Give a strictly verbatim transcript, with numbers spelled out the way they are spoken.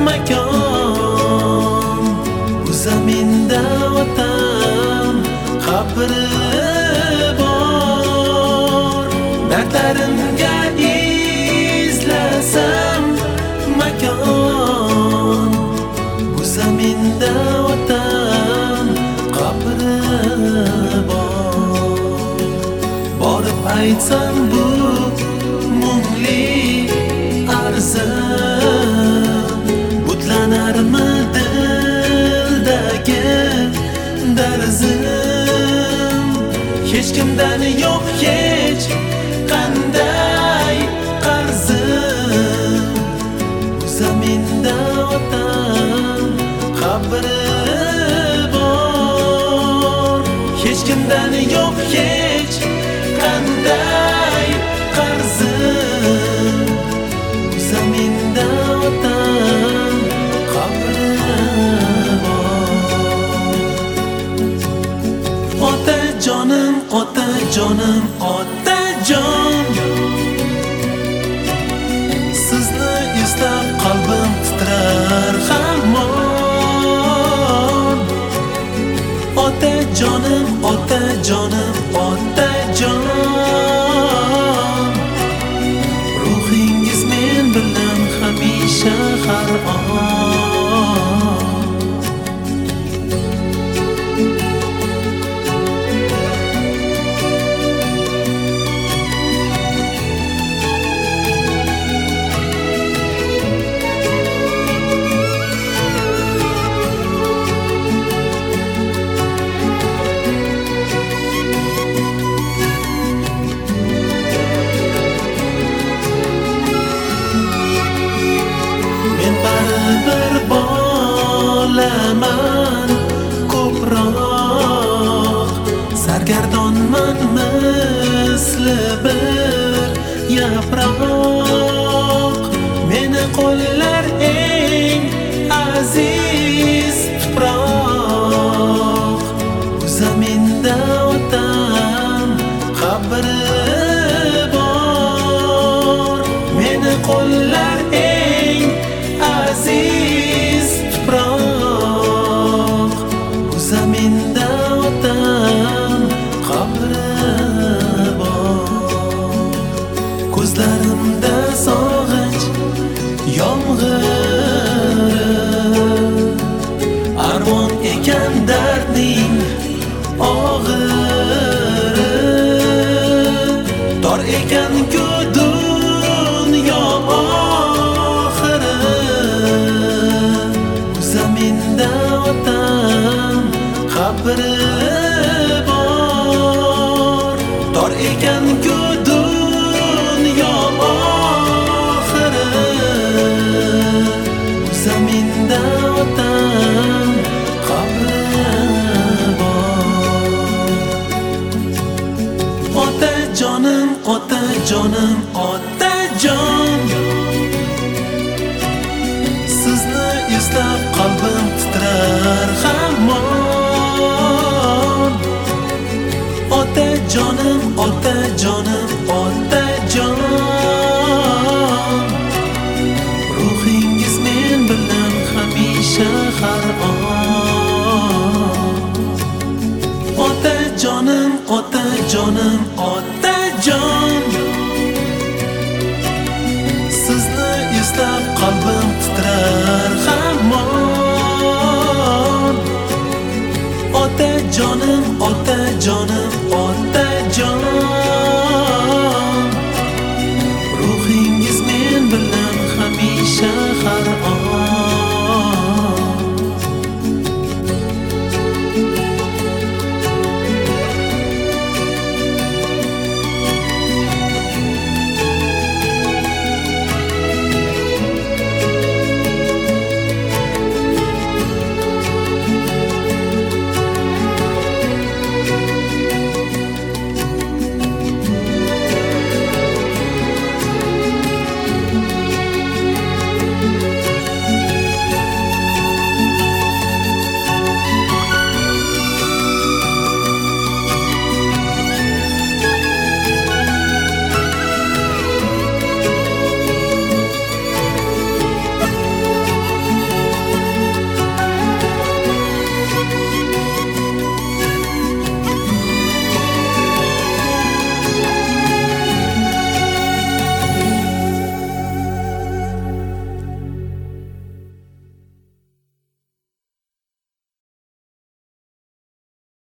makon. Bu zaminda otam qabri bor. Dardlarimga izlasam makon. Bu zaminda otam qabri bor. Borib aytsam bu mungli arzim, butlanarmi dildagi darzim? Hech kimdan yo'q hech qanday qarzim. Bu zaminda otam qabri bor. Hech kimdan yo'q hech qanday qarzim. Bu zaminda otam qabri bor. Otajonim, otajonim, otajon, sizni eslab qalbim titrar hamon. Otajonim, otajonim, otajon, ruhingiz men bilan hamisha har on. Bir bolaman ko'proq, sargardonman misli bir yaproq. Meni qo'llar eng aziz tuproq. Bu zaminda otam qabri bor. Meni qo'llar eng aziz tuproq. Bu zaminda otam qabri bor. Ko'zlarimda sog'inch yomg'iri, armon ekan dardning og'iri. Tor ekan-ku dunyo oxiri. Bu zaminda otam qabri bor. Tor ekan-ku dunyo oxiri. Bu zaminda otam qabri bor. Otajonim, otajonim, otajon, sizni eslab qalbim titrar hamon. Otajonim, otajonim, otajon, ruhingiz men bilan hamisha har on. Otajonim, otajonim, otajon.